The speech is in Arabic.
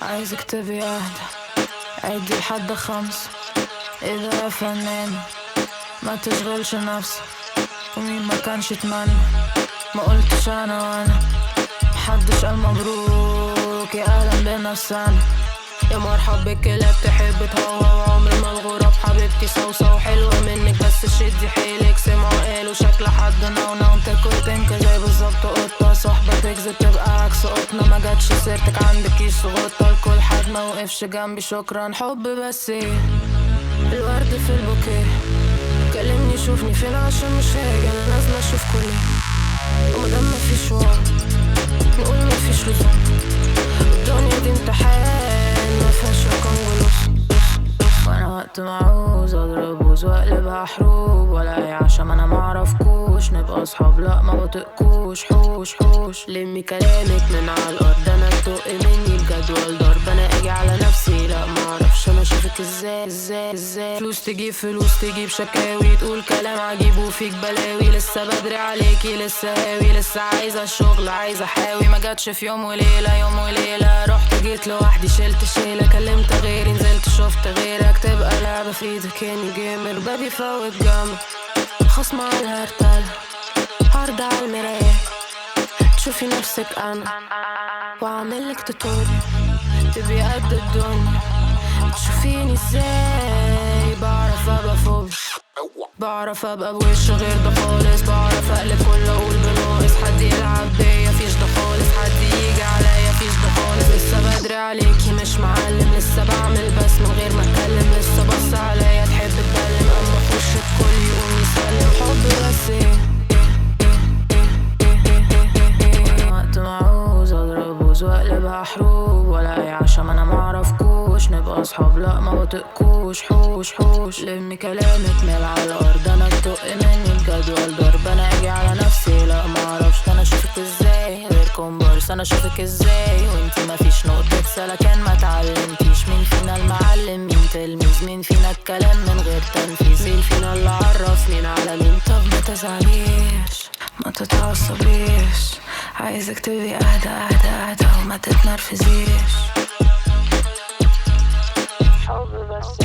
عايزك تبي اهدى، عدي لحد 5 اذا يا فنان ما تشغلش نفسك. ومين ما كانش يتمنى، ما قلتش انا وانا محدش قال مبروك يا اهلا بنفسنا. يا مرحب بك اللي بتحب تهوى وعمر ما الغراب حبيبتي صوصة وحلوة منك بس شدي حيلك. سمعوا قالوا شكل حد نونا وانت كنت انك زي بالظبط قطة صحبة تكذب تبقى عكس قطنا. ما جاتش سيرتك عندكيش غطة لكل حد ما وقفش جنبي شكرا. حب بس ايه الورد في البوكيه، كلمني شوفني فين عشان مش هاجي انا نازلة اشوف كلي. ومادام مفيش وقت نقول مفيش لزوم، الدنيا دي امتحان مفيهاش رقم ولوس. وانا وقت ما عاوز اضرب بوز واقلبها حروب ولا اي عشان انا معرفكوش نبقى اصحاب لا ما بطيقكوش. حوش حوش لمي كلامك من على الارض انا تدق مني بجدول ضرب. انا اجي على نفسي لا معرفش انا اشوفك ازاي. فلوس تجيب فلوس تجيب شكاوي، تقول كلام عجيب وفيك بلاوي. لسه بدري عليكي لسه هاوي، لسه عايزه الشغل عايزه احاوي. ما جاتش في يوم وليله يوم وليله، رحت جيت لوحدي شلت شيله. كلمت غيري نزلت شفت غيرك، تبقى لعبه في ايدك اني جيمر. بابي فوت جامد خصم على الهرتال عرض على المرايه تشوفي نفسك انا واعملك تطوري تبقي قد الدنيا. تشوفيني ازاي بعرف ابقى فوق، بعرف ابقى بوش غير ده خالص. بعرف اقلب كل اقول بناقص، حد يلعب بيا فيش ده خالص، حد يجي عليا فيش ده خالص. لسه بدري عليكي مش معلم، لسه بعمل بس من غير ما اتكلم. لسه بص عليا تحب تبلم اما اخش الكل يقوم يسلم. حب بس ايه وقت ما عاوز اضرب بوز واقلبها حروب ولا اي عشان انا معرفكوش نبقى اصحاب لا ما بطيقكوش. حوش حوش لمي كلامك مال على الارض انا تدق مني بجدول ضرب. انا اجي على نفسي لا معرفش انا اشوفك ازاي غير كومبارس. انا اشوفك ازاي وانتي مفيش نقطة سلكان ما تعلمتيش. مين فينا المعلم مين تلميذ، مين فينا الكلام من غير تنفيذ، مين فينا اللي عرف مين على مين. طب ما تزعليش ما تتعصبيش، عايزك تبي اهدى وما تتنرفزيش. حب بس